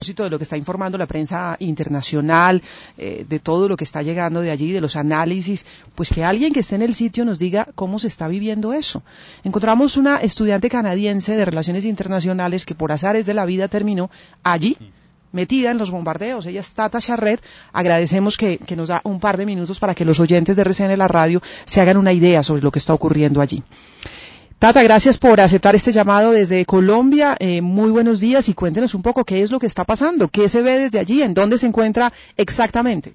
de lo que está informando la prensa internacional, de todo lo que está llegando de allí, de los análisis, pues que alguien que esté en el sitio nos diga cómo se está viviendo eso. Encontramos una estudiante canadiense de Relaciones Internacionales que por azares de la vida terminó allí, metida en los bombardeos. Ella es Tata Charret. Agradecemos que nos da un par de minutos para que los oyentes de RCN La Radio se hagan una idea sobre lo que está ocurriendo allí. Tata, gracias por aceptar este llamado desde Colombia. Muy buenos días y cuéntenos un poco qué es lo que está pasando, qué se ve desde allí, en dónde se encuentra exactamente.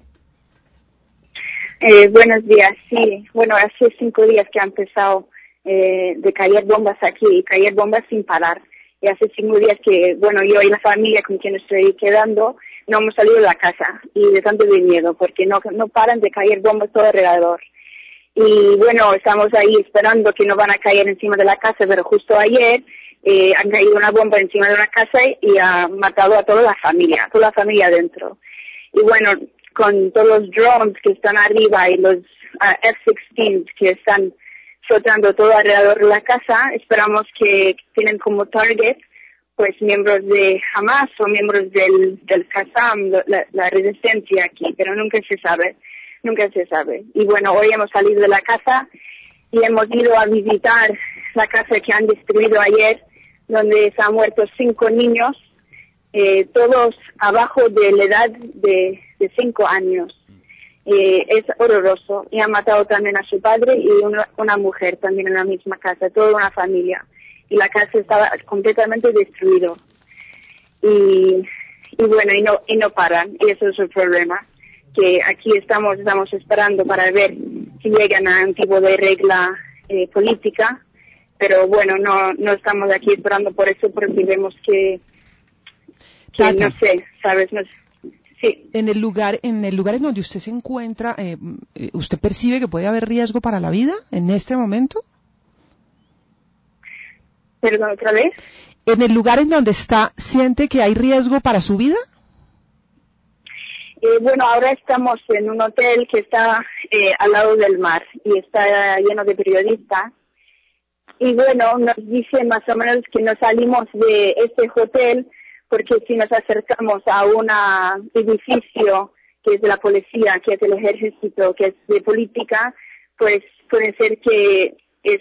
Buenos días, sí. Bueno, hace 5 días que ha empezado de caer bombas aquí, y caer bombas sin parar. Y hace 5 días que, bueno, yo y la familia con quien estoy quedando no hemos salido de la casa y de tanto de miedo porque no paran de caer bombas todo alrededor. Y bueno, estamos ahí esperando que no van a caer encima de la casa, pero justo ayer han caído una bomba encima de una casa y ha matado a toda la familia adentro. Y bueno, con todos los drones que están arriba y los F-16 que están flotando todo alrededor de la casa, esperamos que tienen como target pues miembros de Hamas o miembros del Qassam, la resistencia aquí, pero nunca se sabe. Y bueno, hoy hemos salido de la casa y hemos ido a visitar la casa que han destruido ayer, donde se han muerto 5 niños, todos abajo de la edad de 5 años. Es horroroso. Y han matado también a su padre y una mujer también en la misma casa, toda una familia. Y la casa estaba completamente destruida. Y bueno, y no paran. Y eso es el problema. Que aquí estamos esperando para ver si llegan a un tipo de regla política. Pero bueno, no estamos aquí esperando por eso porque vemos que no sé, ¿sabes? No sé. Sí. En el lugar en donde usted se encuentra, ¿usted percibe que puede haber riesgo para la vida en este momento? ¿Perdón, otra vez? En el lugar en donde está, ¿siente que hay riesgo para su vida? Bueno, ahora estamos en un hotel que está al lado del mar y está lleno de periodistas. Y bueno, nos dicen más o menos que no salimos de este hotel porque si nos acercamos a un edificio que es de la policía, que es del ejército, que es de política, pues puede ser que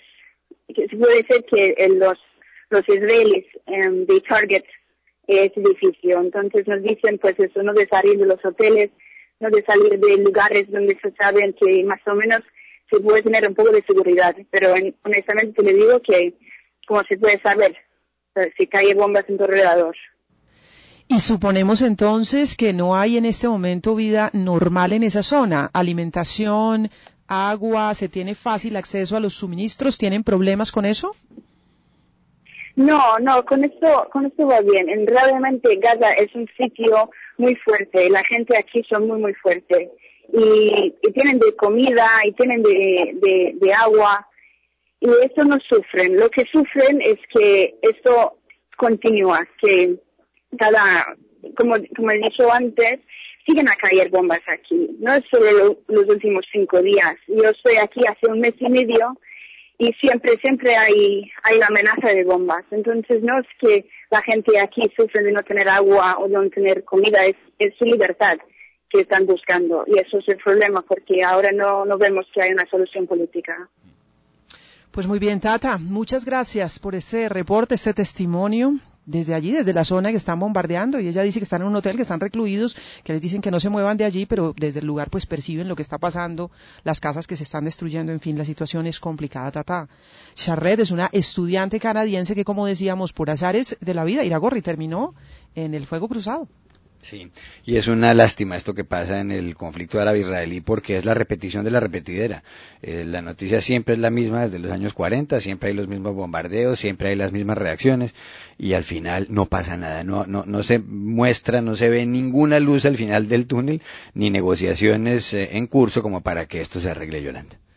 los israelíes de target ese edificio. Entonces nos dicen pues eso, no de salir de los hoteles, no de salir de lugares donde se saben que más o menos se puede tener un poco de seguridad. Pero honestamente le digo que como se puede saber si cae bombas en tu alrededor. Y suponemos entonces que no hay en este momento vida normal en esa zona, alimentación, agua, ¿se tiene fácil acceso a los suministros? ¿Tienen problemas con eso? No, con esto va bien. Realmente Gaza es un sitio muy fuerte, la gente aquí son muy fuerte y tienen de comida y tienen de agua y eso no sufren. Lo que sufren es que esto continúa, que como he dicho antes, siguen a caer bombas aquí. No es solo los últimos 5 días. Yo estoy aquí hace 1 mes y medio y siempre hay la amenaza de bombas. Entonces no es que la gente aquí sufre de no tener agua o de no tener comida, es su libertad que están buscando. Y eso es el problema porque ahora no vemos que hay una solución política. Pues muy bien, Tata, muchas gracias por este reporte, este testimonio desde allí, desde la zona que están bombardeando, y ella dice que están en un hotel, que están recluidos, que les dicen que no se muevan de allí, pero desde el lugar pues perciben lo que está pasando, las casas que se están destruyendo, en fin, la situación es complicada, Tata. Charret es una estudiante canadiense que, como decíamos, por azares de la vida, Iragorri, terminó en el fuego cruzado. Sí, y es una lástima esto que pasa en el conflicto árabe-israelí porque es la repetición de la repetidera. La noticia siempre es la misma desde los años 40, siempre hay los mismos bombardeos, siempre hay las mismas reacciones y al final no pasa nada, no se muestra, no se ve ninguna luz al final del túnel ni negociaciones en curso como para que esto se arregle, Yolanda.